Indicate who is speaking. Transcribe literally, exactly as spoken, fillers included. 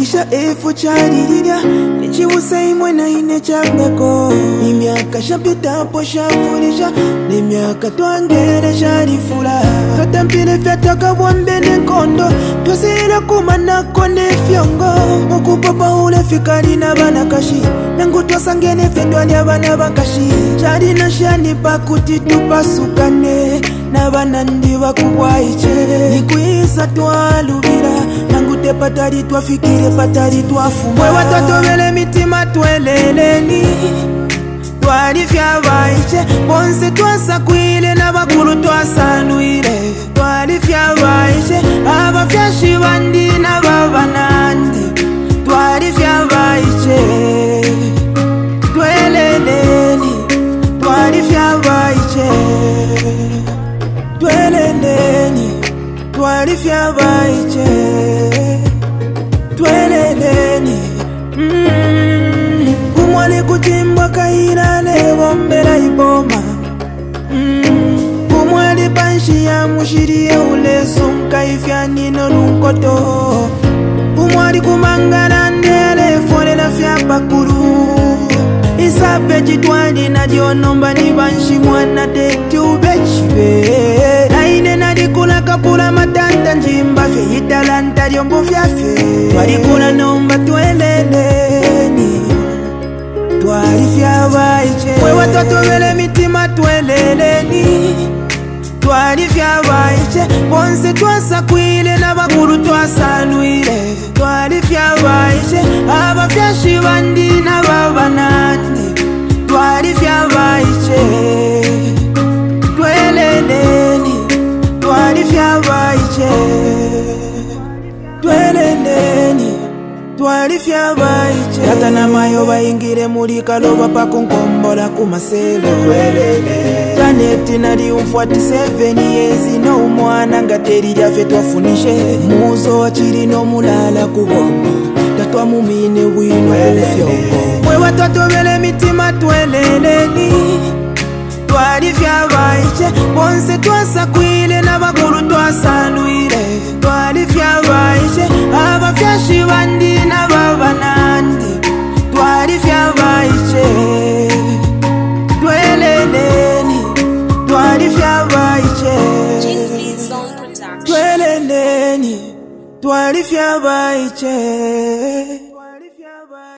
Speaker 1: Kisha efu chadidia nichiwusa imwe na ine chambeko. Ni miaka shapita hapo shafurisha, ni miaka tuangere sharifula. Katampile fyataka wambene kondo, tuasira kumana kone fyongo. Mukupapa ule fikari na banakashi, nangu tuasangene fendwa ni abana bakashi. Chadi na shani pakuti tupasukane, na banandi wakuwaiche. Nikuisa tualubira, nangu te patari tuafikire patari tuafuma. Mwe watoto wele mitima tueleleni, twari fyabaiche. Bonse twasa kuile na bakuru twasanuire, twari fyabaiche. Aba fyashi bandi na babanandi, twari fyabaiche. Tweleleni, twari fyabaiche. Tweleleni, twari fyabaiche. Tweleleni, mm. Umwali kutimba kaira lewo mbela iboma, mm. Umwali panshi ya mushirie ule sunka ifya nino lunkoto. Umwali kumangana ndele fone na fya bakuru. Isape jitwani na dionomba ni banshi mwana dekti ubechive. Na ine na dikula kapula matanda njimba fe italanta diombo fyafe. Twarikula nomba tueleleni, twari fyabaiche. Mwe watoto wele mitima tueleleni, twari fyabaiche. Bonse twasa kuile na bakuru twasanuire, twari fyabaiche. Aba fyashi bandi na babanandi, twari fyabaiche. Tweleleni, twari fyabaiche. Tweleleni, twari fyabaiche. Tata na mayo baingire muri kaloba pakunkombola kumaselo. Janeti nari umfuati seven years no umwana ngateri jafe twafunishe. Muzo wachiri no mulala kubongo, tatwa mumine wino ufyongo. Mwe watoto wele mitima tueleleni, twari fyabaiche. Bonse twasa kuile na bakuru twasanuire, twari fyabaiche. Aba fyashi bandi na babanandi, twari fyabaiche. Tweleleni, twari fyabaiche. Tweleleni, twari fyabaiche.